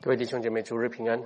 各位弟兄姐妹，主日平安。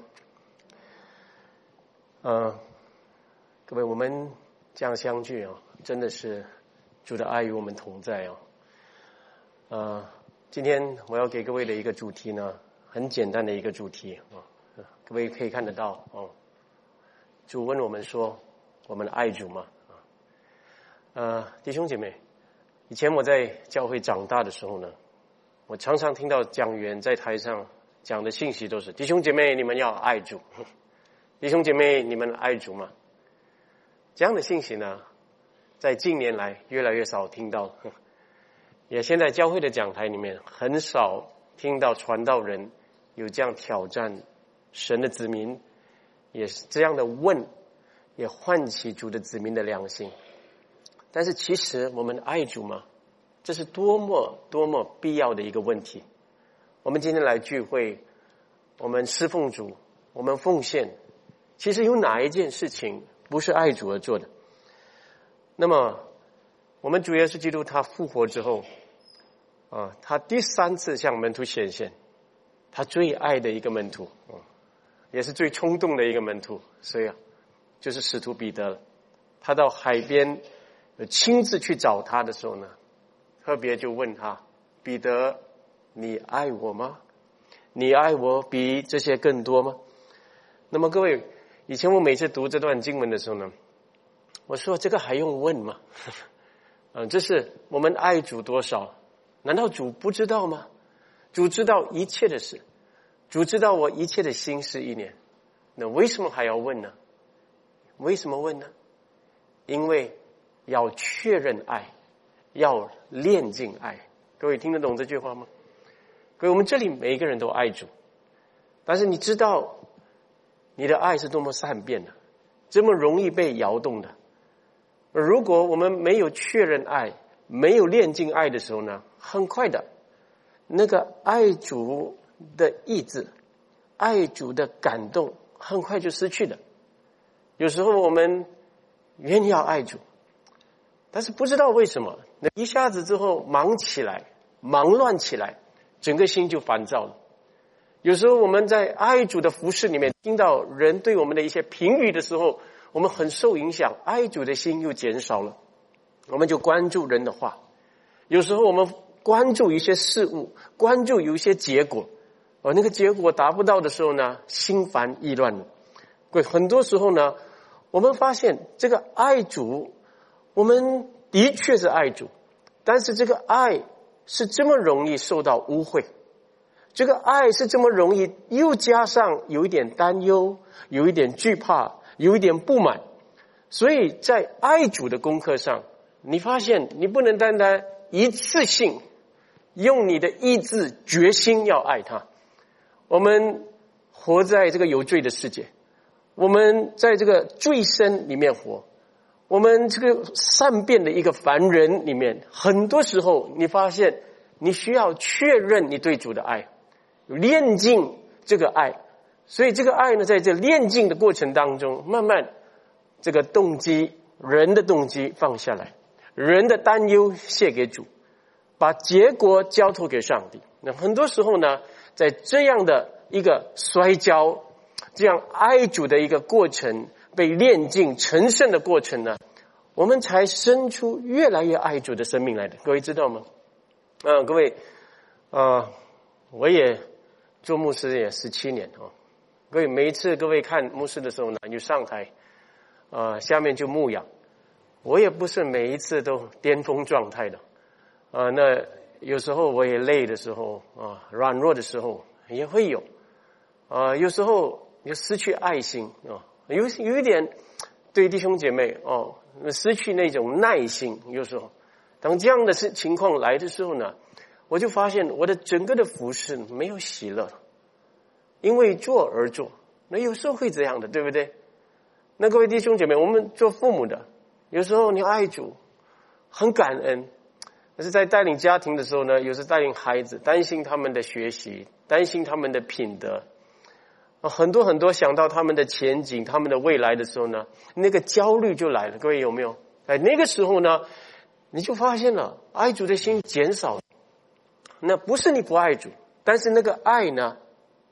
各位，我们这样相聚啊，真的是主的爱与我们同在啊。今天我要给各位的一个主题呢，很简单的一个主题啊，各位可以看得到哦。主问我们说，我们爱主吗？弟兄姐妹，以前我在教会长大的时候呢，我常常听到讲员在台上讲的信息都是弟兄姐妹，你们要爱主。弟兄姐妹，你们爱主吗？这样的信息呢，在近年来越来越少听到，也现在教会的讲台里面很少听到传道人有这样挑战神的子民，也是这样的问，也唤起主的子民的良心。但是其实我们爱主吗？这是多么必要的一个问题。我们今天来聚会，我们侍奉主，我们奉献，其实有哪一件事情不是爱主而做的？那么我们主耶稣基督他复活之后他第三次向门徒显现，他最爱的一个门徒也是最冲动的一个门徒，所以就是使徒彼得了。他到海边亲自去找他的时候呢，特别就问他，彼得，你爱我吗？你爱我比这些更多吗？那么各位，以前我每次读这段经文的时候呢，我说这个还用问吗？这是我们爱主多少？难道主不知道吗？主知道一切的事，主知道我一切的心思意念，那为什么还要问呢？为什么问呢？因为要确认爱，要炼净爱。各位听得懂这句话吗？各位，我们这里每一个人都爱主，但是你知道你的爱是多么善变的，这么容易被摇动的。如果我们没有确认爱，没有炼净爱的时候呢，很快的那个爱主的意志，爱主的感动很快就失去了。有时候我们愿意要爱主，但是不知道为什么那一下子之后忙起来，忙乱起来，整个心就烦躁了。有时候我们在爱主的服事里面听到人对我们的一些评语的时候，我们很受影响，爱主的心又减少了，我们就关注人的话。有时候我们关注一些事物，关注有一些结果，那个结果达不到的时候呢，心烦意乱了。很多时候呢，我们发现这个爱主，我们的确是爱主，但是这个爱是这么容易受到污秽，这个爱是这么容易又加上有一点担忧，有一点惧怕，有一点不满。所以在爱主的功课上，你发现你不能单单一次性用你的意志决心要爱他。我们活在这个有罪的世界，我们在这个罪身里面活，我们这个善变的一个凡人里面，很多时候你发现你需要确认你对主的爱，炼净这个爱。所以这个爱呢，在这炼净的过程当中，慢慢这个动机，人的动机放下来，人的担忧卸给主，把结果交托给上帝。那很多时候呢，在这样的一个摔跤，这样爱主的一个过程，被炼净成圣的过程呢，我们才生出越来越爱主的生命来的。各位知道吗？各位我也做牧师也17年各位，每一次各位看牧师的时候呢，就上台下面就牧养，我也不是每一次都巅峰状态的那有时候我也累的时候软弱的时候也会有有时候就失去爱心有一点对弟兄姐妹失去那种耐心。有时候当这样的情况来的时候呢，我就发现我的整个的服事没有喜乐，因为做而做。那有时候会这样的，对不对？那各位弟兄姐妹，我们做父母的，有时候你爱主，很感恩，但是在带领家庭的时候呢，有时带领孩子，担心他们的学习，担心他们的品德很多想到他们的前景，他们的未来的时候呢，那个焦虑就来了。各位有没有？那个时候呢，你就发现了爱主的心减少。那不是你不爱主，但是那个爱呢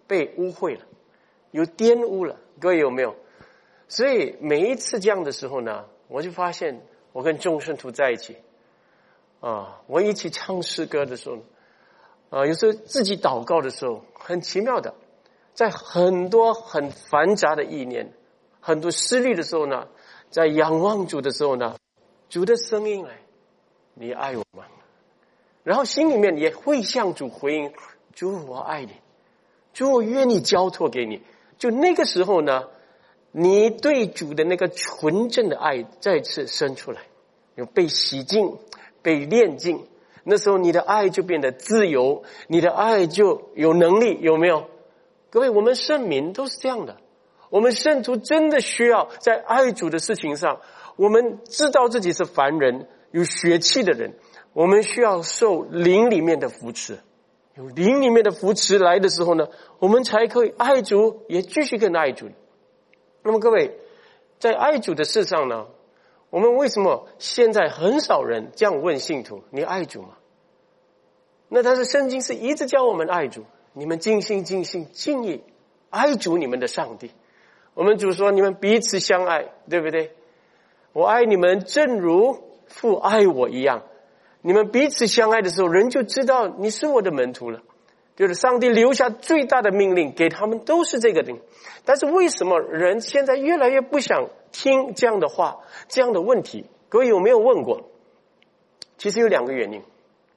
被污秽了，有玷污了。各位有没有？所以每一次这样的时候呢，我就发现我跟众圣徒在一起我一起唱诗歌的时候有时候自己祷告的时候，很奇妙的，在很多很繁杂的意念，很多失利的时候呢，在仰望主的时候呢，主的声音来，你爱我吗？然后心里面也会向主回应，主我爱你，主我愿意交托给你。就那个时候呢，你对主的那个纯正的爱再次生出来，有被洗净，被炼净，那时候你的爱就变得自由，你的爱就有能力，有没有？各位，我们圣民都是这样的，我们圣徒真的需要在爱主的事情上，我们知道自己是凡人，有血气的人，我们需要受灵里面的扶持，有灵里面的扶持来的时候呢，我们才可以爱主，也继续跟爱主。那么各位，在爱主的事上呢，我们为什么现在很少人这样问信徒，你爱主吗？那但是圣经是一直教我们爱主，你们尽心尽性尽意爱主你们的上帝。我们主说你们彼此相爱，对不对？我爱你们正如父爱我一样。你们彼此相爱的时候，人就知道你是我的门徒了。就是上帝留下最大的命令给他们都是这个令。但是为什么人现在越来越不想听这样的话，这样的问题？各位有没有问过？其实有两个原因。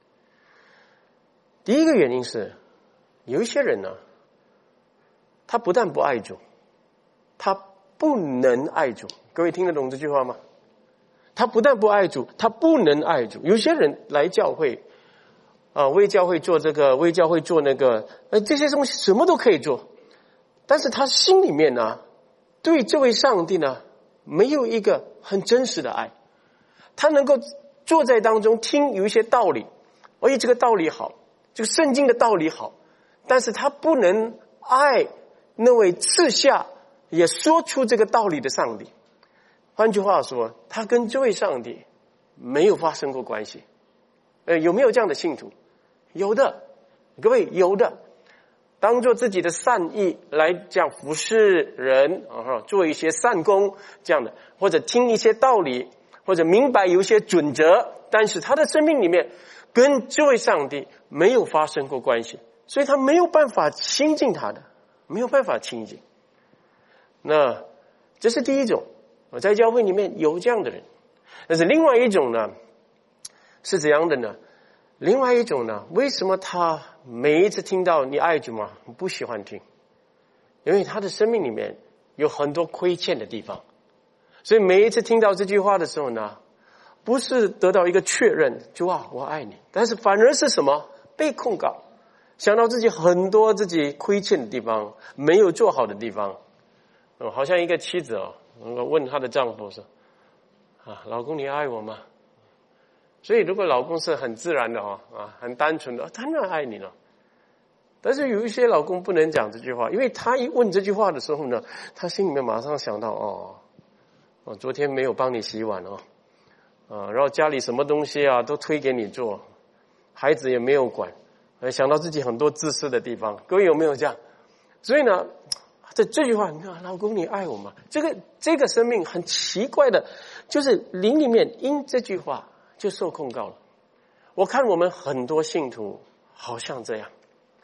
第一个原因是，有一些人呢，他不但不爱主，他不能爱主。各位听得懂这句话吗？他不但不爱主，他不能爱主。有些人来教会为教会做这个，为教会做那个，这些东西什么都可以做，但是他心里面呢，对这位上帝呢，没有一个很真实的爱。他能够坐在当中听有一些道理，而且这个道理好，这个圣经的道理好，但是他不能爱那位赐下也说出这个道理的上帝。换句话说，他跟这位上帝没有发生过关系。有没有这样的信徒？有的，各位有的，当做自己的善意来这样服侍人做一些善功这样的，或者听一些道理，或者明白有一些准则，但是他的生命里面跟这位上帝没有发生过关系，所以他没有办法亲近他的，没有办法亲近。那这是第一种，我在教会里面有这样的人。但是另外一种呢，是怎样的呢？另外一种呢，为什么他每一次听到你爱主吗？不喜欢听，因为他的生命里面有很多亏欠的地方，所以每一次听到这句话的时候呢，不是得到一个确认，主啊我爱你，但是反而是什么？被控告，想到自己很多自己亏欠的地方，没有做好的地方。好像一个妻子问她的丈夫说老公你爱我吗？所以如果老公是很自然的很单纯的，当然爱你了。但是有一些老公不能讲这句话，因为他一问这句话的时候呢，他心里面马上想到昨天没有帮你洗碗然后家里什么东西都推给你做，孩子也没有管，想到自己很多自私的地方。各位有没有这样？所以呢，这句话，你看老公你爱我吗？这个生命很奇怪的，就是灵里面因这句话就受控告了。我看我们很多信徒好像这样。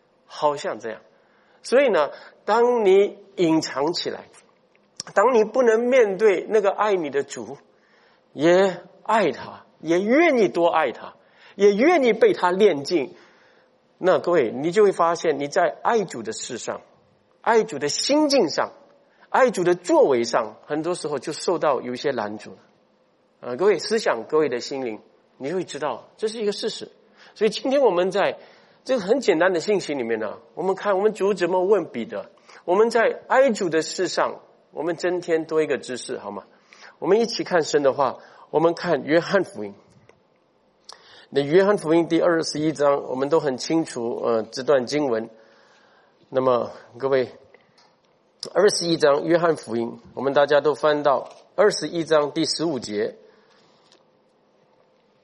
所以呢，当你隐藏起来，当你不能面对那个爱你的主，也爱他，也愿意多爱他，也愿意被他炼净，那各位你就会发现你在爱主的事上，爱主的心境上，爱主的作为上，很多时候就受到有一些拦阻了。各位思想各位的心灵，你就会知道这是一个事实。所以今天我们在这个很简单的信息里面呢，我们看我们主怎么问彼得，我们在爱主的事上，我们增添多一个知识，好吗？我们一起看神的话，我们看约翰福音。那约翰福音第21章，我们都很清楚这段经文。那么各位，21章约翰福音，我们大家都翻到21章第15节。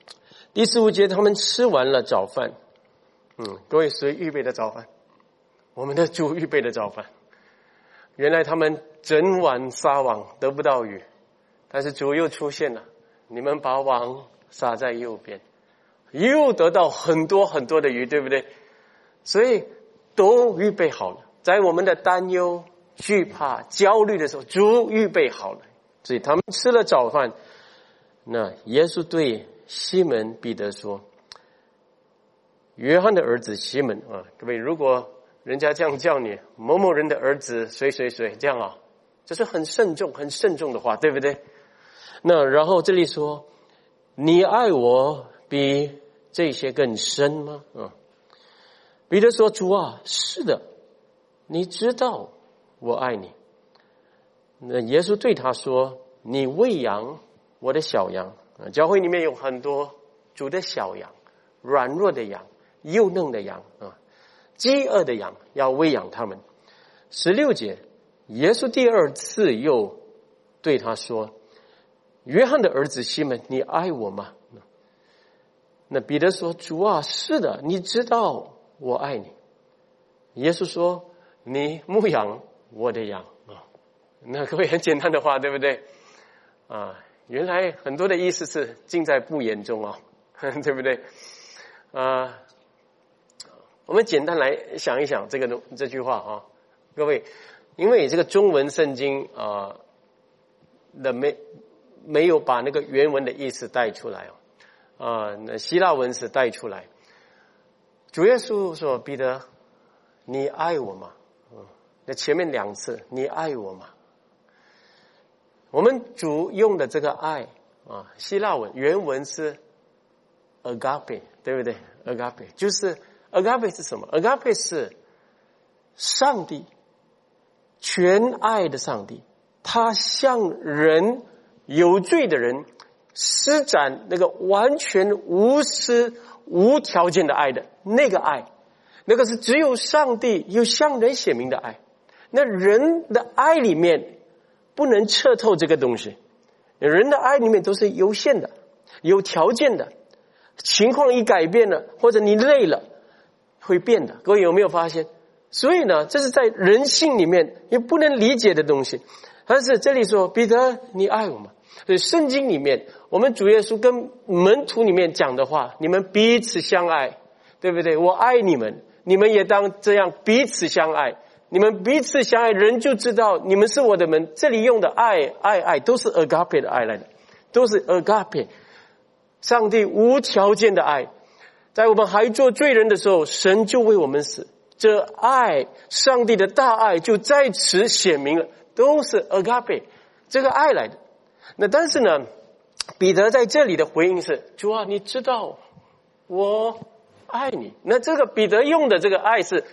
第15节，他们吃完了早饭。各位谁预备的早饭？ 我们的主预备的早饭。原来他们整晚撒网得不到鱼，但是主又出现了，你们把网撒在右边，又得到很多很多的鱼，对不对？所以都预备好了，在我们的担忧、惧怕、焦虑的时候，主预备好了。所以他们吃了早饭，那耶稣对西门彼得说，约翰的儿子西门啊，各位，如果人家这样叫你某某人的儿子谁谁谁，这样啊，这是很慎重很慎重的话，对不对？那然后这里说，你爱我比这些更深吗？彼得说，主啊，是的，你知道我爱你。那耶稣对他说，你喂养我的小羊。教会里面有很多主的小羊，软弱的羊，幼嫩的羊啊，饥饿的羊，要喂养他们。16节，耶稣第二次又对他说，约翰的儿子西门，你爱我吗？那彼得说，主啊，是的，你知道我爱你。耶稣说，你牧养我的羊啊。那各位，很简单的话，对不对啊？原来很多的意思是尽在不言中啊，对不对啊？我们简单来想一想这句话啊，各位，因为这个中文圣经没有把那个原文的意思带出来那希腊文是带出来。主耶稣说，彼得，你爱我吗？那前面2次，你爱我吗？我们主用的这个爱希腊文原文是 agape， 对不对？ agape 就是 agape 是什么？ agape 是上帝，全爱的上帝，他向人有罪的人施展那个完全无私无条件的爱的那个爱，那个是只有上帝有向人显明的爱。那人的爱里面不能彻透这个东西，人的爱里面都是有限的，有条件的，情况一改变了，或者你累了会变的。各位有没有发现？所以呢，这是在人性里面也不能理解的东西。但是这里说，彼得，你爱我吗？所以圣经里面我们主耶稣跟门徒里面讲的话，你们彼此相爱，对不对？我爱你们，你们也当这样彼此相爱。你们彼此相爱，人就知道你们是我的门。这里用的爱都是 agape 的爱来的，都是 agape， 上帝无条件的爱。在我们还做罪人的时候，神就为我们死，这爱，上帝的大爱就在此显明了，都是 agape 这个爱来的。那但是呢，彼得在这里的回应是，主啊，你知道我爱你。那这个彼得用的这个爱是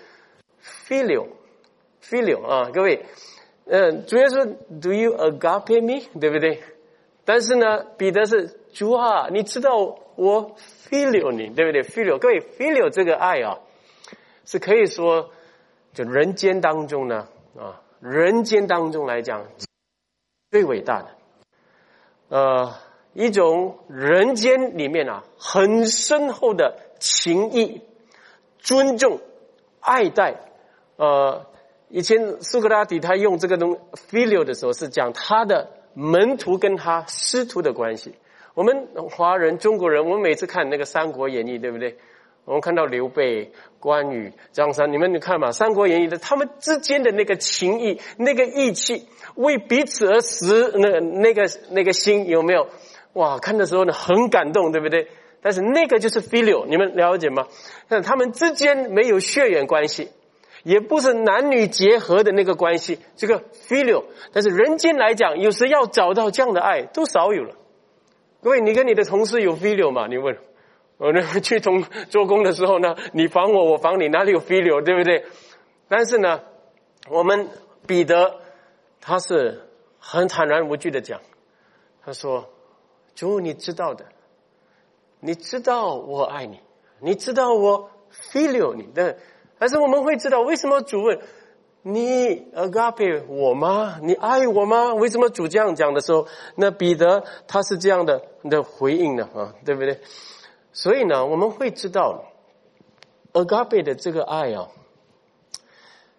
filial 啊，各位，主耶稣 do you agape me， 对不对？但是呢，彼得是，主啊，你知道我 filial 你，对不对？ filial， 各位 filial 这个爱是可以说就人间当中呢人间当中来讲最伟大的一种人间里面很深厚的情谊、尊重、爱戴。以前苏格拉底他用这个filial 的时候是讲他的门徒跟他师徒的关系。我们华人中国人，我们每次看那个三国演义，对不对？我们看到刘备、关羽、张三，你们看嘛，三国演义的他们之间的那个情谊、那个义气，为彼此而死，那个心有没有？哇，看的时候呢很感动，对不对？但是那个就是 filial， 你们了解吗？但他们之间没有血缘关系，也不是男女结合的那个关系，这个 filial。但是人间来讲，有时要找到这样的爱都少有了。各位，你跟你的同事有 filial 吗？你问我去做工的时候呢，你防我，我防你，哪里有 filial， 对不对？但是呢，我们彼得他是很坦然无惧的讲，他说，主，你知道的，你知道我爱你，你知道我 filial 你的。但是我们会知道为什么主问你 agape 我吗？你爱我吗？为什么主这样讲的时候，那彼得他是这样的回应呢？对不对？所以呢，我们会知道 agape 的这个爱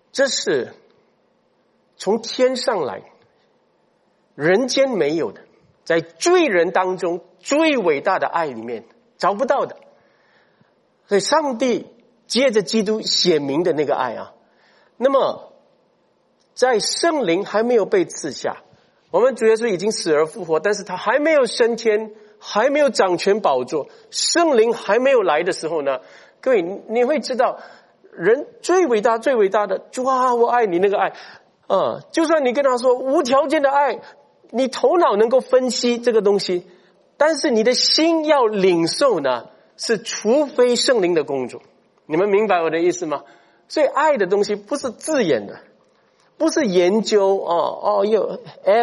这是从天上来，人间没有的，在罪人当中最伟大的爱里面找不到的。所以上帝借着基督显明的那个爱啊，那么在圣灵还没有被赐下，我们主耶稣已经死而复活，但是他还没有升天，还没有掌权宝座，圣灵还没有来的时候呢，各位你会知道，人最伟大最伟大的，哇，我爱你那个爱就算你跟他说无条件的爱，你头脑能够分析这个东西，但是你的心要领受呢，是除非圣灵的工作。你们明白我的意思吗？所以爱的东西不是字眼的，不是研究有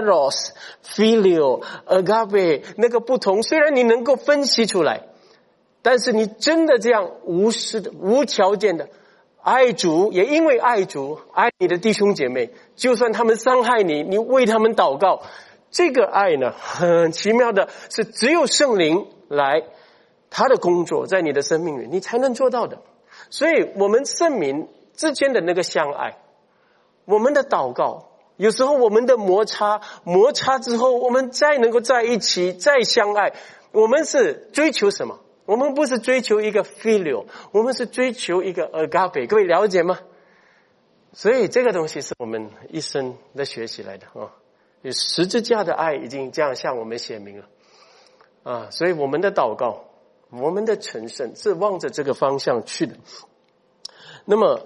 eros、filio、agape 那个不同，虽然你能够分析出来，但是你真的这样无私的、无条件的爱主，也因为爱主爱你的弟兄姐妹，就算他们伤害你，你为他们祷告，这个爱呢，很奇妙的是只有圣灵来他的工作在你的生命里，你才能做到的。所以我们圣民之间的那个相爱，我们的祷告，有时候我们的摩擦之后，我们再能够在一起，再相爱，我们是追求什么？我们不是追求一个 filio， 我们是追求一个 agape， 各位了解吗？所以这个东西是我们一生的学习来的十字架的爱已经这样向我们显明了所以我们的祷告，我们的成圣是望着这个方向去的。那么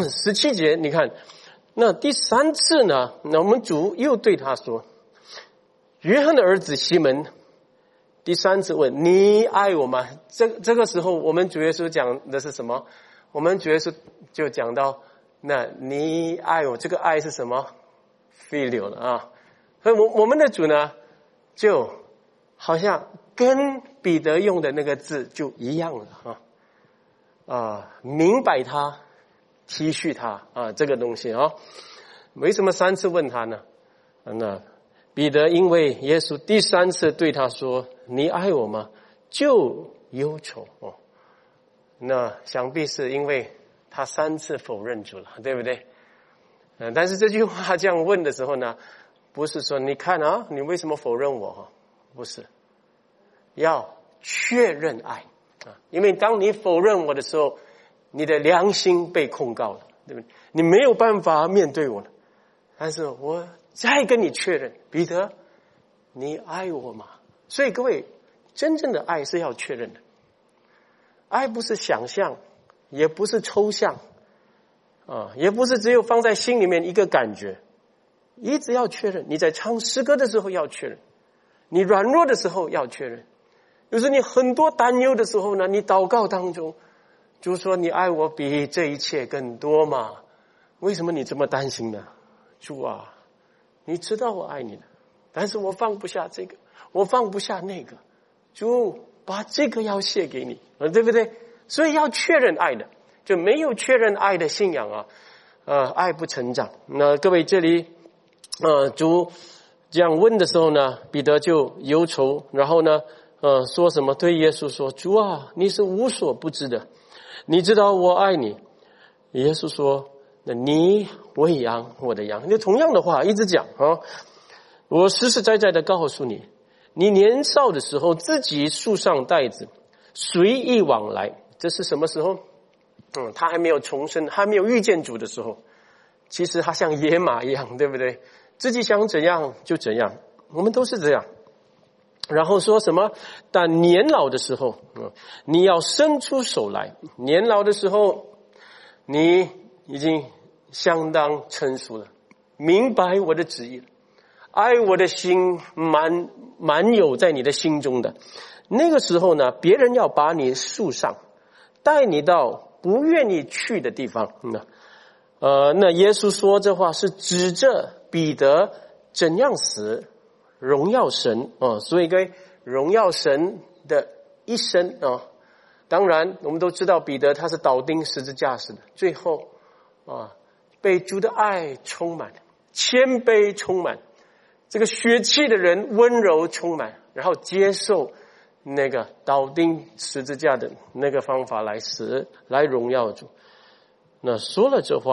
17节你看，那第3次呢，那我们主又对他说，约翰的儿子西门，第3次问你爱我吗？这个时候我们主耶稣讲的是什么？我们主耶稣就讲到，那你爱我，这个爱是什么？ filial 了所以我们的主呢，就好像跟彼得用的那个字就一样了明白他，体恤他这个东西为什么3次问他呢？那彼得因为耶稣第3次对他说你爱我吗，就忧愁那想必是因为他3次否认主了，对不对？但是这句话这样问的时候呢，不是说你看你为什么否认我不是，要确认爱因为当你否认我的时候，你的良心被控告了，对不对？你没有办法面对我了。但是我再跟你确认，彼得，你爱我吗？所以各位，真正的爱是要确认的。爱不是想象，也不是抽象也不是只有放在心里面一个感觉，一直要确认。你在唱诗歌的时候要确认，你软弱的时候要确认，有时你很多担忧的时候呢，你祷告当中就说你爱我比这一切更多嘛？为什么你这么担心呢？主啊，你知道我爱你的，但是我放不下这个，我放不下那个，主把这个要献给你对不对？所以要确认爱的，就没有确认爱的信仰爱不成长。那各位这里主这样问的时候呢，彼得就忧愁，然后呢说什么？对耶稣说，主啊，你是无所不知的，你知道我爱你。耶稣说，那你喂养我的羊。就同样的话一直讲我实实在在的告诉你，你年少的时候自己束上带子，随意往来。这是什么时候？他还没有重生，还没有遇见主的时候，其实他像野马一样，对不对？自己想怎样就怎样，我们都是这样。然后说什么？但年老的时候你要伸出手来。年老的时候你已经相当成熟了，明白我的旨意了，爱我的心满有在你的心中的。那个时候呢，别人要把你束上，带你到不愿意去的地方那耶稣说这话是指着彼得怎样死荣耀神所以该荣耀神的一生当然我们都知道彼得他是倒钉十字架死的，最后被主的爱充满，谦卑充满，这个血气的人温柔充满，然后接受那个倒钉十字架的那个方法来死，来荣耀主。那说了这话，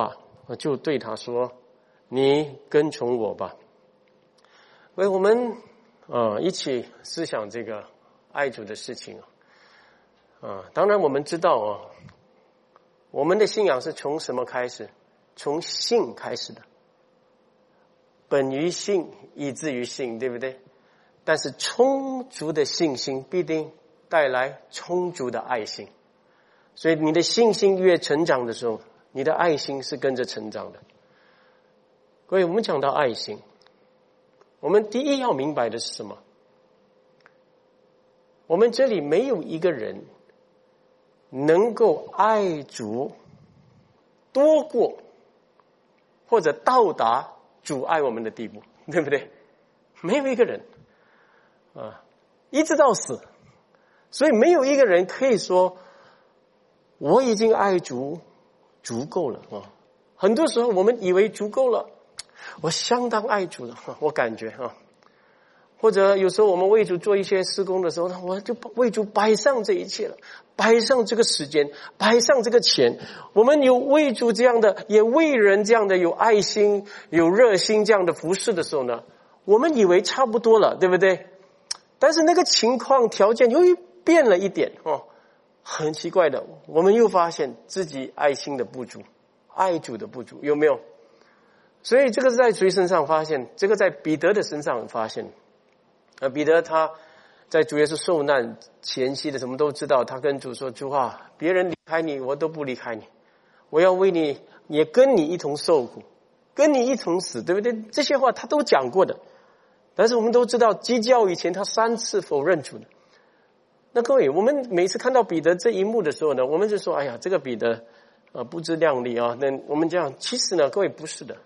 就对他说：“你跟从我吧。”为我们一起思想这个爱主的事情当然我们知道我们的信仰是从什么开始？从信开始的。本于信，以至于信，对不对？但是充足的信心必定带来充足的爱心。所以你的信心越成长的时候，你的爱心是跟着成长的。各位，我们讲到爱心，我们第一要明白的是什么？我们这里没有一个人能够爱主多过或者到达主爱我们的地步，对不对？没有一个人一直到死。所以没有一个人可以说我已经爱主足够了很多时候我们以为足够了，我相当爱主了，我感觉或者有时候我们为主做一些施工的时候，我就为主摆上这一切了，摆上这个时间，摆上这个钱，我们有为主这样的，也为人这样的有爱心有热心这样的服侍的时候呢，我们以为差不多了，对不对？但是那个情况条件由于变了一点很奇怪的，我们又发现自己爱心的不足，爱主的不足，有没有？所以这个在谁身上发现？这个在彼得的身上发现。彼得他在主耶稣受难前夕的什么都知道，他跟主说：“主啊，别人离开你，我都不离开你，我要为你，也跟你一同受苦，跟你一同死，对不对？”这些话他都讲过的。但是我们都知道，基教以前他3次否认主的。那各位，我们每次看到彼得这一幕的时候呢，我们就说：“哎呀，这个彼得不自量力啊。”那我们这样，其实呢，各位不是的。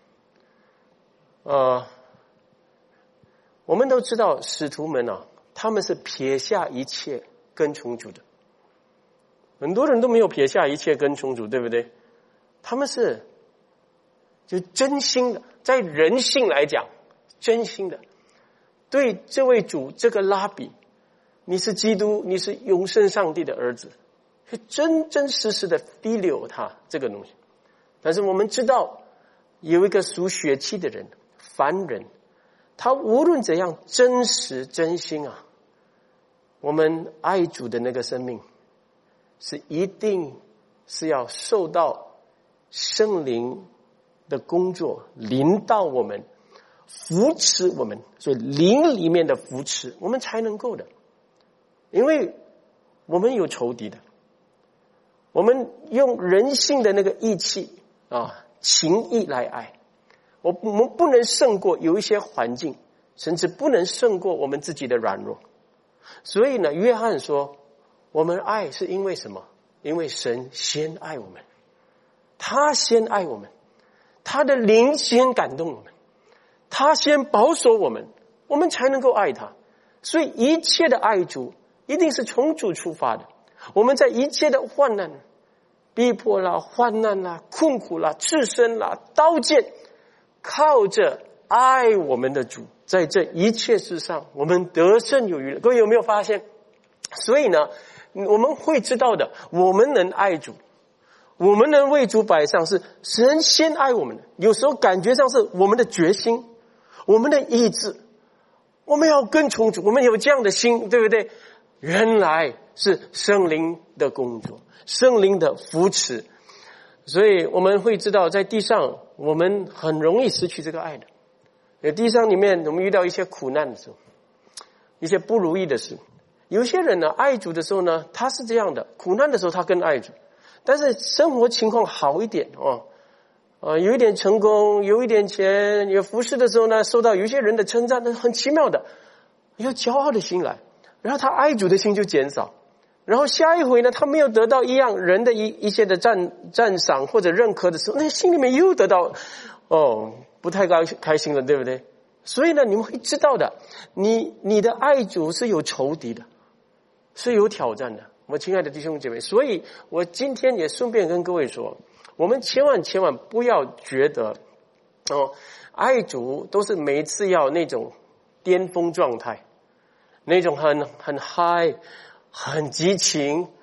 我们都知道使徒们他们是撇下一切跟从主的。很多人都没有撇下一切跟从主，对不对？他们是就真心的，在人性来讲，真心的对这位主，这个拉比，你是基督，你是永生上帝的儿子，是真真实实的 feel 他这个东西。但是我们知道有一个属血气的人，凡人，他无论怎样真实真心我们爱主的那个生命是一定是要受到圣灵的工作临到我们，扶持我们，所以灵里面的扶持我们才能够的。因为我们有仇敌的，我们用人性的那个义气情义来爱，我们不能胜过有一些环境，甚至不能胜过我们自己的软弱。所以呢，约翰说我们爱是因为什么？因为神先爱我们，他先爱我们，他的灵先感动我们，他先保守我们，我们才能够爱他。所以一切的爱主一定是从主出发的。我们在一切的患难逼迫啦、患难啦、困苦啦、赤身啦、刀剑，靠着爱我们的主，在这一切事上我们得胜有余了。各位有没有发现？所以呢，我们会知道的，我们能爱主，我们能为主摆上，是神先爱我们的。有时候感觉上是我们的决心，我们的意志，我们要跟从主，我们有这样的心，对不对？原来是圣灵的工作，圣灵的扶持。所以我们会知道，在地上我们很容易失去这个爱的。在地上里面我们遇到一些苦难的时候，一些不如意的事，有些人呢爱主的时候呢，他是这样的，苦难的时候他更爱主，但是生活情况好一点有一点成功，有一点钱，有服侍的时候呢，受到有一些人的称赞，很奇妙的有骄傲的心来，然后他爱主的心就减少，然后下一回呢，他没有得到一样人的一些的赞赏或者认可的时候，那心里面又得到不太开心了，对不对？所以呢，你们会知道的，你的爱主是有仇敌的，是有挑战的，我亲爱的弟兄姐妹。所以我今天也顺便跟各位说，我们千万不要觉得爱主都是每一次要那种巅峰状态，那种很嗨、很激情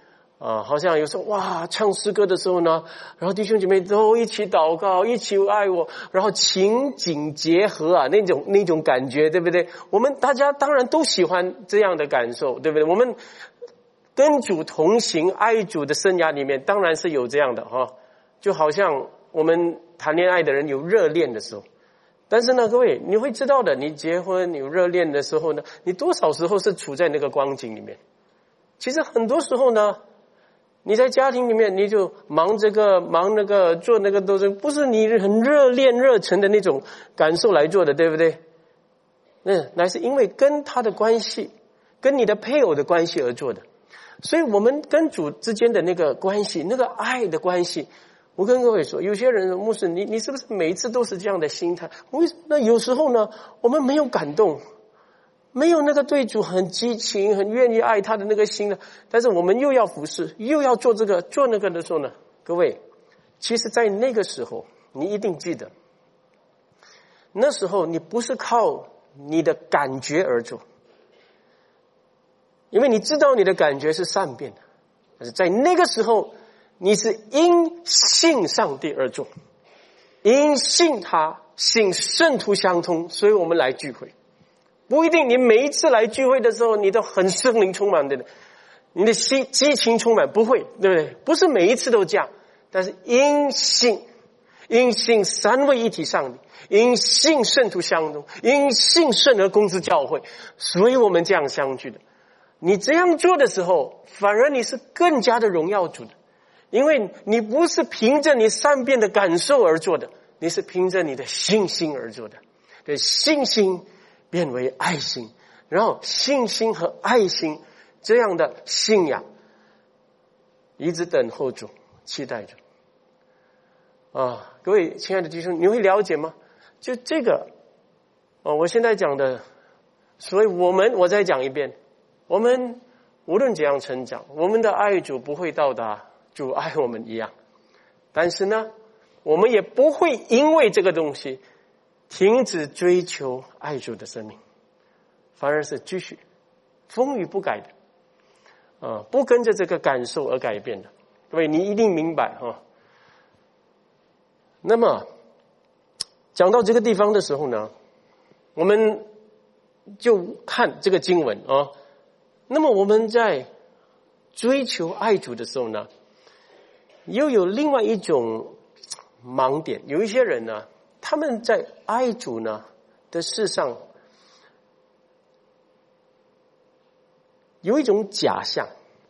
好像有时候哇，唱诗歌的时候呢，然后弟兄姐妹都一起祷告，一起爱我，然后情景结合啊，那种感觉，对不对？我们大家当然都喜欢这样的感受，对不对？我们跟主同行，爱主的生涯里面，当然是有这样的哈，就好像我们谈恋爱的人有热恋的时候。但是呢，各位，你会知道的，你结婚有热恋的时候呢，你多少时候是处在那个光景里面？其实很多时候呢，你在家庭里面，你就忙这个忙那个，做那个都是不是你很热恋热忱的那种感受来做的，对不对？乃是因为跟他的关系，跟你的配偶的关系而做的。所以我们跟主之间的那个关系，那个爱的关系，我跟各位说，有些人牧师，你是不是每一次都是这样的心态？为什么？那有时候呢，我们没有感动，没有那个对主很激情、很愿意爱他的那个心呢。但是我们又要服侍，又要做这个做那个的时候呢，各位，其实在那个时候，你一定记得，那时候你不是靠你的感觉而做，因为你知道你的感觉是善变的，但是在那个时候，你是因信上帝而做，因信他，信圣徒相通，所以我们来聚会。不一定你每一次来聚会的时候，你都很圣灵充满的，你的心激情充满，不会，对不对？不是每一次都这样，但是因信三位一体上帝，因信圣徒相通，因信圣而共之教会，所以我们这样相聚的。你这样做的时候，反而你是更加的荣耀主的，因为你不是凭着你善变的感受而做的，你是凭着你的信心而做的。对，信心变为爱心，然后信心和爱心这样的信仰，一直等候主，期待着。各位亲爱的弟兄，你会了解吗？就这个，我现在讲的，所以我再讲一遍。我们无论怎样成长，我们的爱主不会到达主爱我们一样，但是呢，我们也不会因为这个东西停止追求爱主的生命，反而是继续风雨不改的，不跟着这个感受而改变的。各位，你一定明白哈。那么讲到这个地方的时候呢，我们就看这个经文啊。那么我们在追求爱主的时候呢，又有另外一种盲点。有一些人呢，他们在爱主呢的事上有一种假象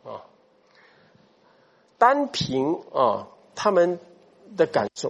单凭他们的感受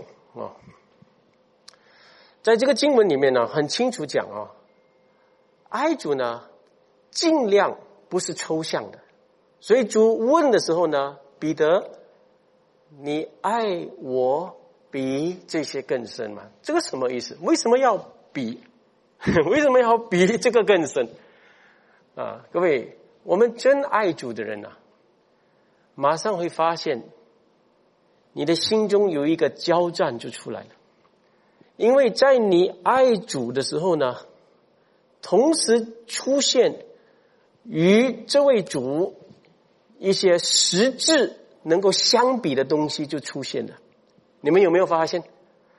在这个经文里面呢，很清楚讲爱主呢尽量不是抽象的。所以主问的时候呢，彼得，你爱我比这些更深吗？这个什么意思？为什么要比？为什么要比这个更深？各位，我们真爱主的人马上会发现你的心中有一个交战就出来了。因为在你爱主的时候呢，同时出现与这位主一些实质能够相比的东西就出现了。你们有没有发现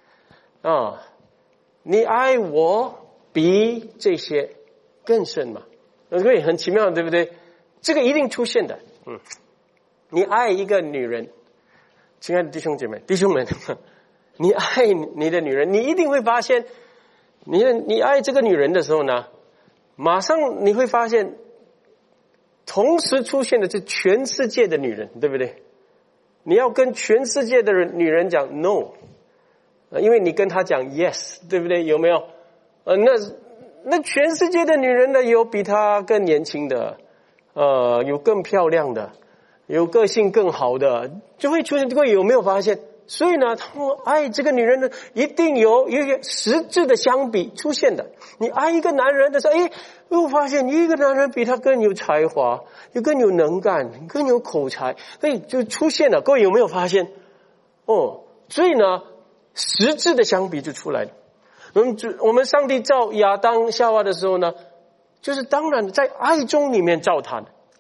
你爱我比这些更深嘛？对，很奇妙，对不对？这个一定出现的。你爱一个女人，亲爱的弟兄姐妹弟兄们，你爱你的女人，你一定会发现你爱这个女人的时候呢，马上你会发现同时出现的是全世界的女人，对不对？你要跟全世界的女人讲 no， 因为你跟她讲 yes， 对不对？有没有？那全世界的女人呢，有比她更年轻的，有更漂亮的，有个性更好的，就会出现。各位有没有发现？所以呢，他们爱这个女人呢，一定有一些实质的相比出现的。你爱一个男人的时候，又发现一个男人比他更有才华，又更有能干，更有口才，所以就出现了。各位有没有发现？所以呢，实质的相比就出来了。我们上帝造亚当夏娃的时候呢，就是当然在爱中里面造他的，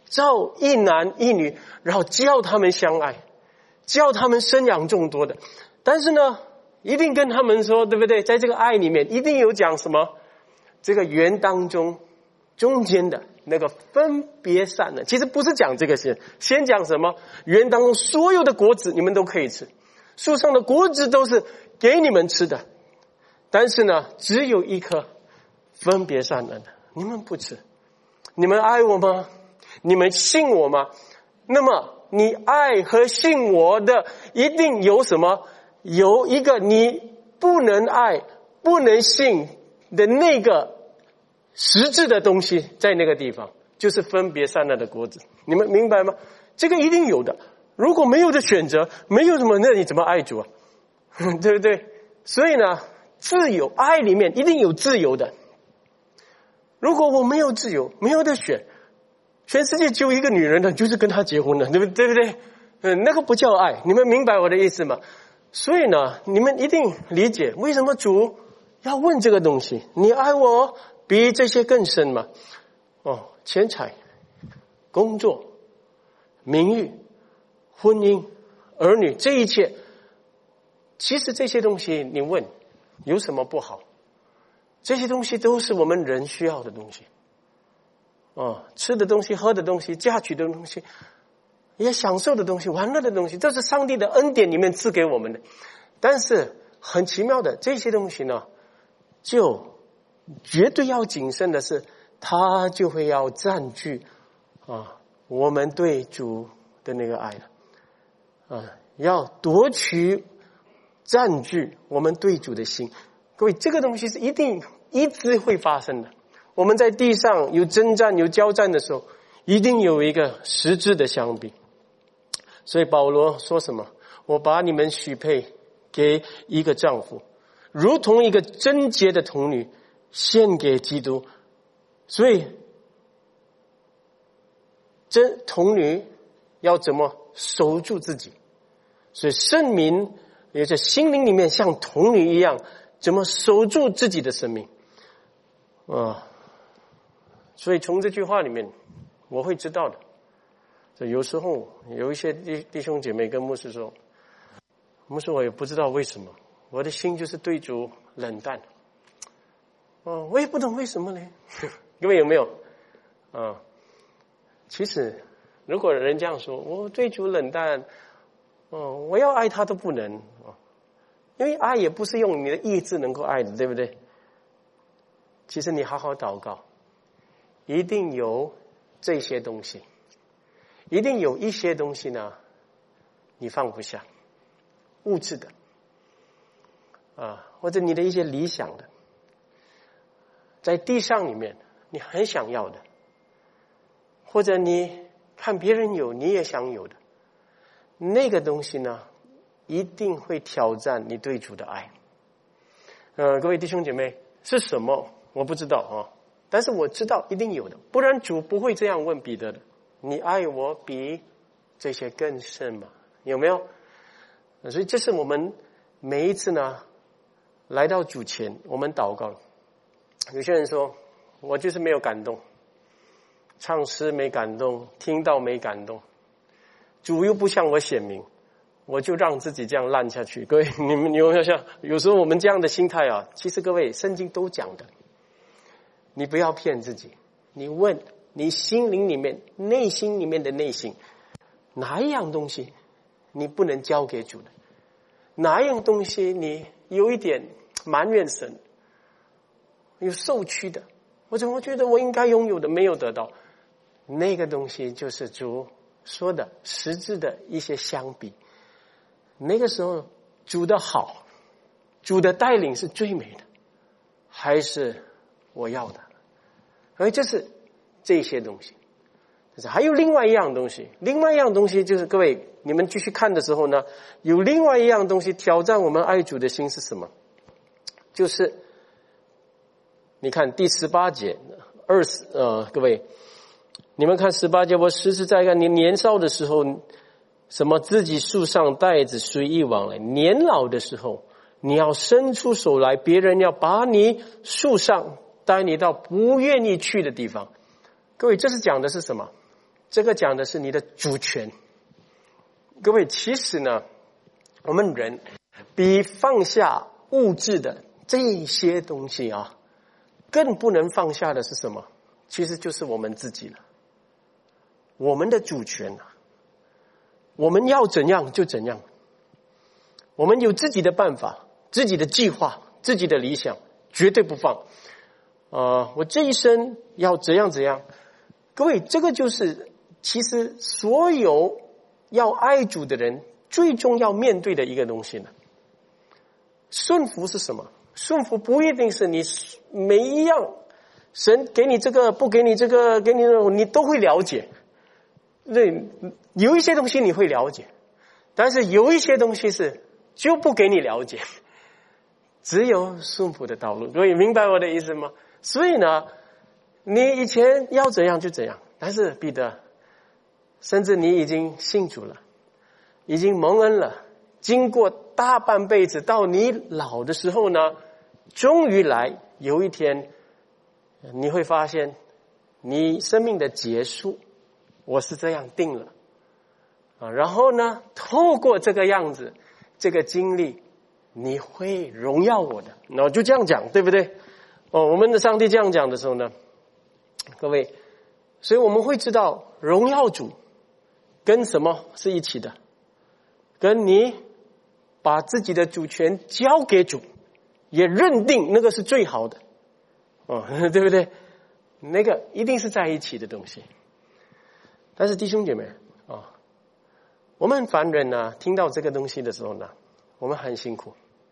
造一男一女，然后叫他们相爱，叫他们生养众多的。但是呢，一定跟他们说，对不对？在这个爱里面，一定有讲什么？这个园当中中间的那个分别善恶，其实不是讲这个先讲什么？园当中所有的果子你们都可以吃，树上的果子都是给你们吃的，但是呢，只有一颗分别善恶的，你们不吃。你们爱我吗？你们信我吗？那么你爱和信我的，一定有什么？有一个你不能爱、不能信的那个实质的东西在那个地方，就是分别善恶的果子。你们明白吗？这个一定有的。如果没有的选择，没有什么，那你怎么爱主啊？对不对？所以呢，自由，爱里面一定有自由的。如果我没有自由，没有的选，全世界只有一个女人的，就是跟她结婚了，对不对？那个不叫爱。你们明白我的意思吗？所以呢，你们一定理解为什么主要问这个东西。你爱我比这些更深吗？钱财、工作、名誉、婚姻、儿女，这一切，其实这些东西你问有什么不好？这些东西都是我们人需要的东西。吃的东西、喝的东西、嫁娶的东西，也享受的东西、玩乐的东西，这是上帝的恩典里面赐给我们的。但是很奇妙的，这些东西呢，就绝对要谨慎的是，它就会要占据我们对主的那个爱了，要夺取、占据我们对主的心。各位，这个东西是一定一直会发生的。我们在地上有征战、有交战的时候，一定有一个实质的相比。所以保罗说什么？我把你们许配给一个丈夫，如同一个贞洁的童女献给基督。所以这童女要怎么守住自己？所以圣民也在心灵里面像童女一样，怎么守住自己的生命所以从这句话里面我会知道的。所以有时候有一些弟兄姐妹跟牧师说，牧师，我也不知道为什么我的心就是对主冷淡，我也不懂为什么呢？各位有没有其实如果人这样说，我对主冷淡，我要爱他都不能，因为爱也不是用你的意志能够爱的，对不对？其实你好好祷告，一定有这些东西，一定有一些东西呢你放不下，物质的或者你的一些理想的，在地上里面你很想要的，或者你看别人有你也想有的，那个东西呢一定会挑战你对主的爱。各位弟兄姐妹，是什么我不知道但是我知道一定有的，不然主不会这样问彼得的，你爱我比这些更深吗？有没有？所以这是我们每一次呢来到主前我们祷告。有些人说我就是没有感动，唱诗没感动，听到没感动，主又不向我显明，我就让自己这样烂下去。各位，你们有没有像有时候我们这样的心态其实各位圣经都讲的，你不要骗自己。你问你心灵里面内心里面的内心，哪一样东西你不能交给主的？哪一样东西你有一点埋怨神，有受屈的，我怎么觉得我应该拥有的没有得到？那个东西就是主说的实质的一些相比。那个时候主的好，主的带领是最美的，还是我要的？而这是这些东西。还有另外一样东西，另外一样东西就是各位你们继续看的时候呢，有另外一样东西挑战我们爱主的心是什么？就是你看第18节各位你们看18节，我实实在在你年少的时候什么自己束上带子随意往来，年老的时候你要伸出手来，别人要把你束上，带你到不愿意去的地方。各位这是讲的是什么？ 这个讲的是你的主权。各位，其实呢，我们人比放下物质的这些东西啊，更不能放下的是什么？其实就是我们自己了，我们的主权啊，我们要怎样就怎样，我们有自己的办法、自己的计划、自己的理想，绝对不放。我这一生要怎样怎样。各位，这个就是其实所有要爱主的人最终要面对的一个东西呢。顺服是什么？顺服不一定是你每一样神给你这个不给你这个给你那种你都会了解。对，有一些东西你会了解，但是有一些东西是就不给你了解，只有顺服的道路。各位明白我的意思吗？所以呢，你以前要怎样就怎样，但是彼得，甚至你已经信主了，已经蒙恩了，经过大半辈子，到你老的时候呢，终于来有一天，你会发现你生命的结束，我是这样定了然后呢，透过这个样子，这个经历，你会荣耀我的。然后就这样讲，对不对？我们的上帝这样讲的时候呢，各位，所以我们会知道荣耀主跟什么是一起的？跟你把自己的主权交给主，也认定那个是最好的对不对？那个一定是在一起的东西。但是弟兄姐妹我们凡人呢，听到这个东西的时候呢，我们很辛苦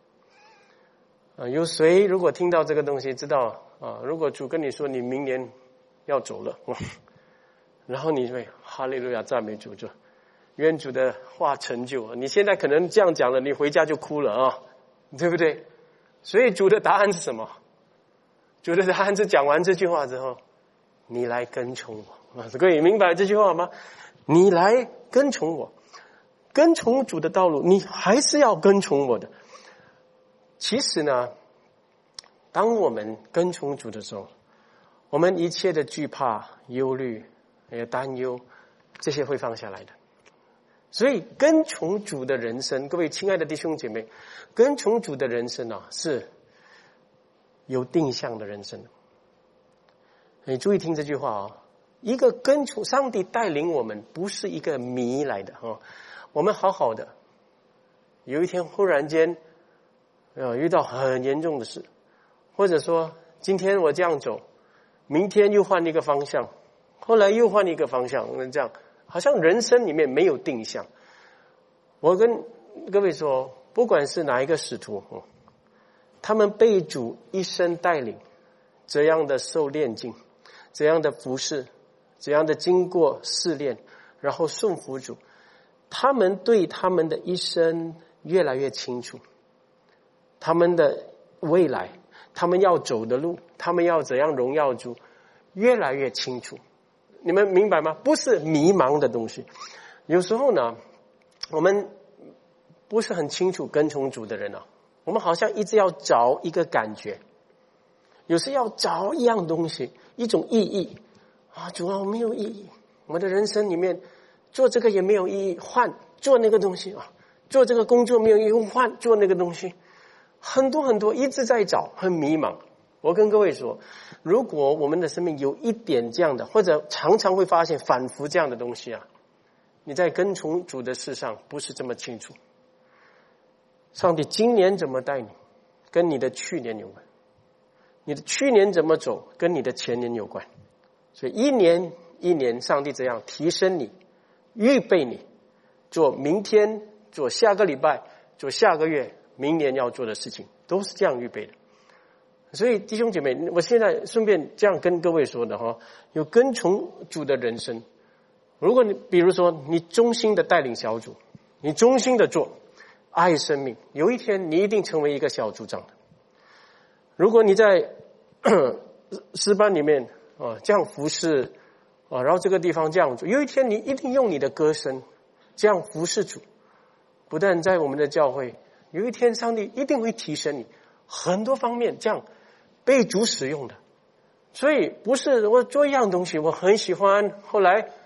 有谁如果听到这个东西知道如果主跟你说你明年要走了然后你会哈利路亚赞美主，就愿主的话成就。你现在可能这样讲了，你回家就哭了对不对？所以主的答案是什么？主的答案是讲完这句话之后，你来跟从我各位明白这句话吗？你来跟从我，跟从主的道路，你还是要跟从我的。其实呢，当我们跟从主的时候，我们一切的惧怕、忧虑、担忧，这些会放下来的。所以跟从主的人生，各位亲爱的弟兄姐妹，跟从主的人生是有定向的人生。你注意听这句话一个跟从上帝带领我们，不是一个迷来的我们好好的，有一天忽然间遇到很严重的事，或者说今天我这样走，明天又换一个方向，后来又换一个方向，这样好像人生里面没有定向。我跟各位说，不管是哪一个使徒他们被主一生带领，怎样的受炼境，怎样的服侍，怎样的经过试炼，然后顺服主，他们对他们的一生越来越清楚，他们的未来，他们要走的路，他们要怎样荣耀主，越来越清楚。你们明白吗？不是迷茫的东西。有时候呢，我们不是很清楚跟从主的人我们好像一直要找一个感觉，有时要找一样东西，一种意义主我没有意义，我的人生里面做这个也没有意义，换做那个东西做这个工作没有意义，换做那个东西，很多很多一直在找，很迷茫。我跟各位说，如果我们的生命有一点这样的，或者常常会发现反复这样的东西你在跟从主的事上不是这么清楚。上帝今年怎么带你，跟你的去年有关；你的去年怎么走，跟你的前年有关。所以一年一年，上帝怎样提升你，预备你做明天，做下个礼拜，做下个月，明年要做的事情，都是这样预备的。所以弟兄姐妹，我现在顺便这样跟各位说的有跟从主的人生。如果你比如说你忠心的带领小组，你忠心的做爱生命，有一天你一定成为一个小组长的。如果你在诗班里面这样服侍然后这个地方这样做，有一天你一定用你的歌声这样服侍主。不但在我们的教会，有一天上帝一定会提升你很多方面，这样被主使用的。所以不是我做一样东西我很喜欢，后来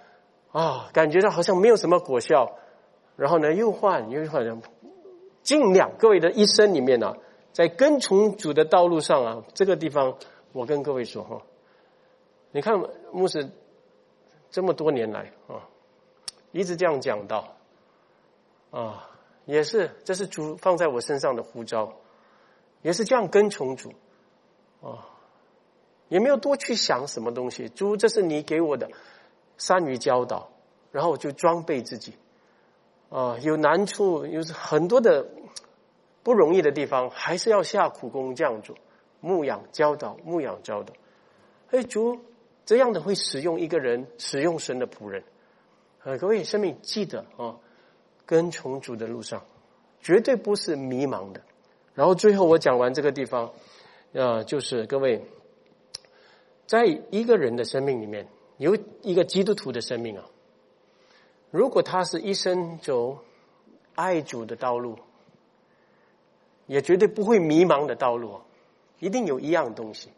感觉到好像没有什么果效，然后呢又换，尽量各位的一生里面在跟从主的道路上这个地方我跟各位说你看牧师这么多年来一直这样讲到也是这是主放在我身上的呼召，也是这样跟从主也没有多去想什么东西，主这是你给我的，善于教导，然后我就装备自己有难处，有很多的不容易的地方，还是要下苦功这样做，牧养教导。主这样的会使用一个人，使用神的仆人各位生命记得跟从主的路上绝对不是迷茫的。然后最后我讲完这个地方就是各位在一个人的生命里面，有一个基督徒的生命如果他是一生走爱主的道路，也绝对不会迷茫的道路一定有一样东西，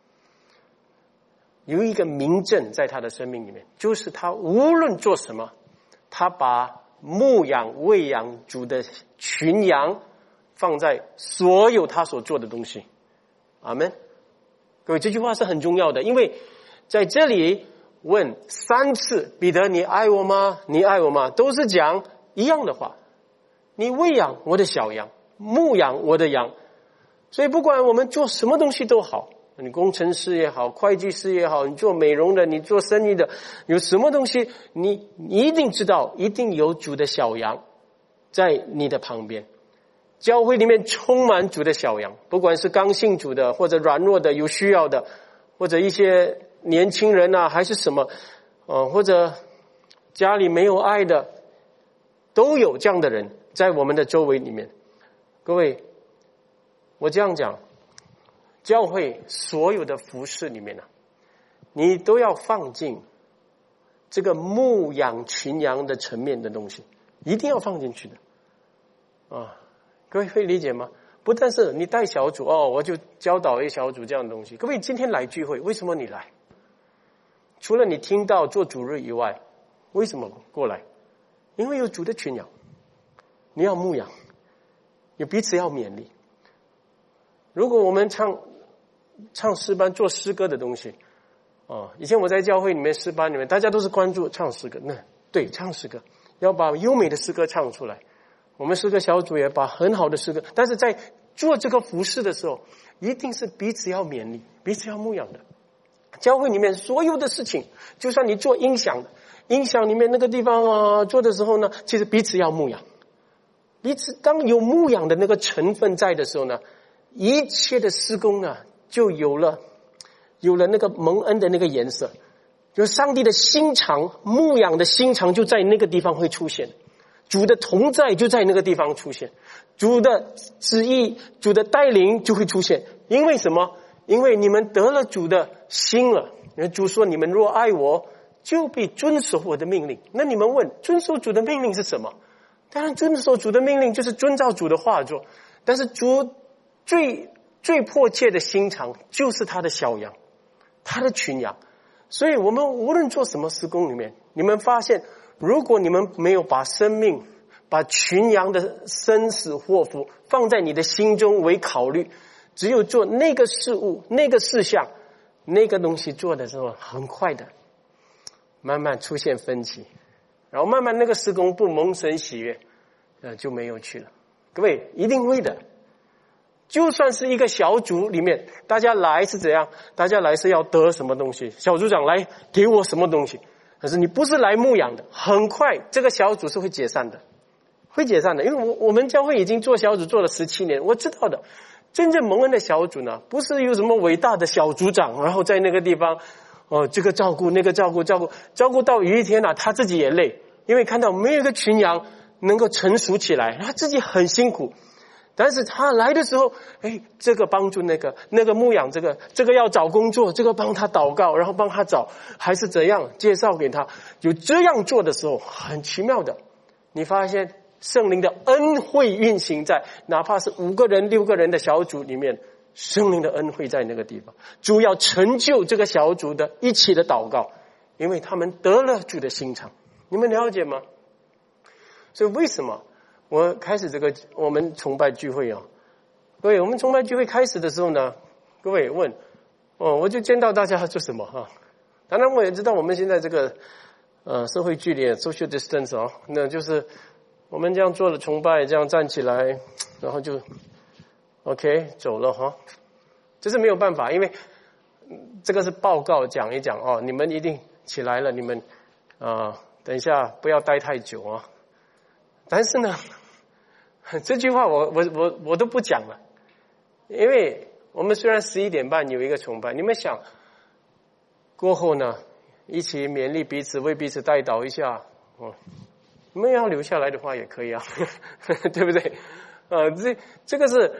有一个明证在他的生命里面，就是他无论做什么，他把牧养喂养主的群羊放在所有他所做的东西。阿们。各位这句话是很重要的，因为在这里问3次，彼得你爱我吗？你爱我吗？都是讲一样的话，你喂养我的小羊，牧养我的羊。所以不管我们做什么东西都好，你工程师也好，会计师也好，你做美容的，你做生意的，有什么东西你一定知道，一定有主的小羊在你的旁边。教会里面充满主的小羊，不管是刚信主的，或者软弱的，有需要的，或者一些年轻人还是什么或者家里没有爱的，都有这样的人在我们的周围里面。各位我这样讲，教会所有的服事里面你都要放进这个牧养群羊的层面的东西，一定要放进去的各位会理解吗？不但是你带小组我就教导一小组这样的东西。各位今天来聚会，为什么你来？除了你听到做主日以外，为什么过来？因为有主的群羊，你要牧养，也彼此要勉励。如果我们唱诗班做诗歌的东西以前我在教会里面诗班里面，大家都是关注唱诗歌，对，唱诗歌要把优美的诗歌唱出来。我们诗歌小组也把很好的诗歌，但是在做这个服事的时候，一定是彼此要勉励，彼此要牧养的。教会里面所有的事情，就算你做音响里面那个地方做的时候呢，其实彼此要牧养。彼此当有牧养的那个成分在的时候呢，一切的施工呢就有了那个蒙恩的那个颜色，就是上帝的心肠，牧养的心肠就在那个地方会出现。主的同在就在那个地方出现，主的旨意，主的带领就会出现。因为什么？因为你们得了主的心了。主说你们若爱我，就必遵守我的命令。那你们问，遵守主的命令是什么？当然遵守主的命令就是遵照主的话做。但是主最迫切的心肠就是他的小羊，他的群羊。所以我们无论做什么事工里面，你们发现如果你们没有把生命，把群羊的生死祸福放在你的心中为考虑，只有做那个事物，那个事项，那个东西做的时候，很快的慢慢出现分歧，然后慢慢那个事工不蒙神喜悦就没有去了。各位一定会的，就算是一个小组里面，大家来是怎样？大家来是要得什么东西？小组长来给我什么东西？可是你不是来牧养的，很快这个小组是会解散的，因为我们教会已经做小组做了17年，我知道的。真正蒙恩的小组呢，不是有什么伟大的小组长，然后在那个地方这个照顾那个照顾到有一天他自己也累，因为看到没有一个群羊能够成熟起来，他自己很辛苦。但是他来的时候，这个帮助那个牧养这个要找工作，这个帮他祷告，然后帮他找，还是怎样介绍给他。有这样做的时候，很奇妙的，你发现圣灵的恩惠运行在哪怕是5个人6个人的小组里面，圣灵的恩惠在那个地方。主要成就这个小组的一起的祷告，因为他们得了主的心肠。 你们了解吗？所以为什么我开始我们崇拜聚会啊？各位，我们崇拜聚会开始的时候呢，各位问我就见到大家做什么啊？当然我也知道我们现在这个社会距离 social distance 那就是我们这样做了崇拜，这样站起来，然后就 OK 走了哈。这是没有办法，因为这个是报告讲一讲你们一定起来了，你们等一下不要待太久啊。但是呢，这句话我都不讲了，因为我们虽然11点半有一个崇拜，你们想过后呢，一起勉励彼此，为彼此代祷一下你们要留下来的话也可以啊，对不对？这个是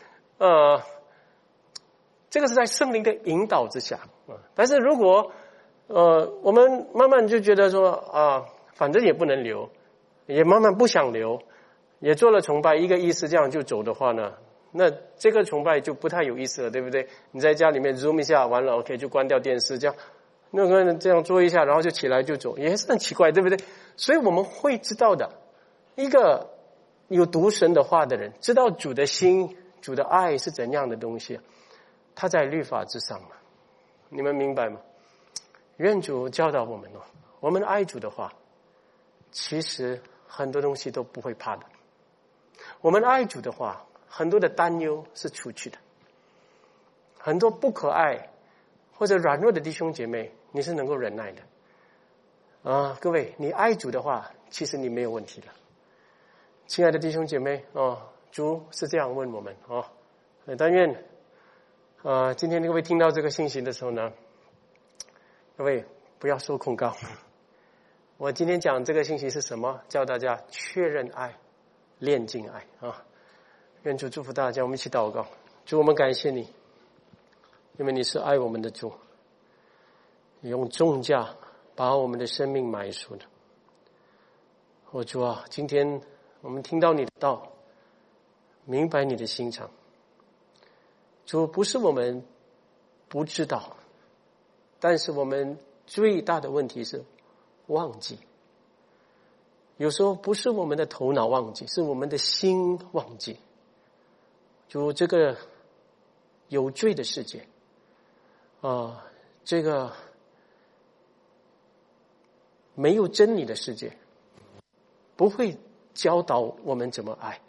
这个是在圣灵的引导之下但是如果我们慢慢就觉得说反正也不能留，也慢慢不想留，也做了崇拜一个意思这样就走的话呢，那这个崇拜就不太有意思了，对不对？你在家里面 zoom 一下完了 OK 就关掉电视，这样那个人这样做一下然后就起来就走，也是很奇怪，对不对？所以我们会知道的，一个有读神的话的人知道主的心主的爱是怎样的东西，他在律法之上嘛，你们明白吗？愿主教导我们我们爱主的话，其实很多东西都不会怕的。我们爱主的话，很多的担忧是出去的，很多不可爱或者软弱的弟兄姐妹你是能够忍耐的各位，你爱主的话，其实你没有问题的。亲爱的弟兄姐妹主是这样问我们但愿今天各位听到这个信息的时候呢，各位不要受控告。我今天讲这个信息是什么？教大家确认爱，炼净爱愿主祝福大家，我们一起祷告。主，我们感谢你，因为你是爱我们的主，你用重价把我们的生命买赎的。主啊，今天我们听到你的道，明白你的心肠。主，不是我们不知道，但是我们最大的问题是忘记。有时候不是我们的头脑忘记，是我们的心忘记。主，这个有罪的世界这个没有真理的世界不会教导我们怎么爱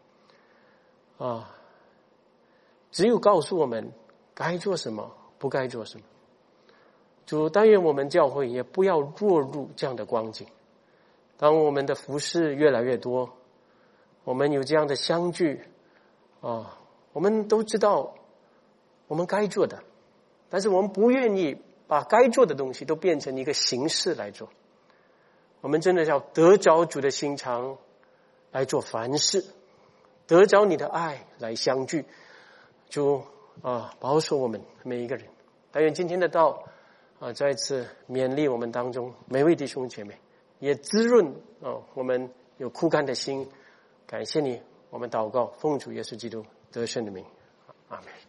只有告诉我们该做什么不该做什么。主，但愿我们教会也不要落入这样的光景。当我们的服事越来越多，我们有这样的相聚我们都知道我们该做的，但是我们不愿意把该做的东西都变成一个形式来做。我们真的要得着主的心肠来做凡事，得着你的爱来相聚。主保守我们每一个人。但愿今天的道再次勉励我们当中每位弟兄姐妹，也滋润我们有枯干的心。感谢你，我们祷告奉主耶稣基督得胜的名，阿们。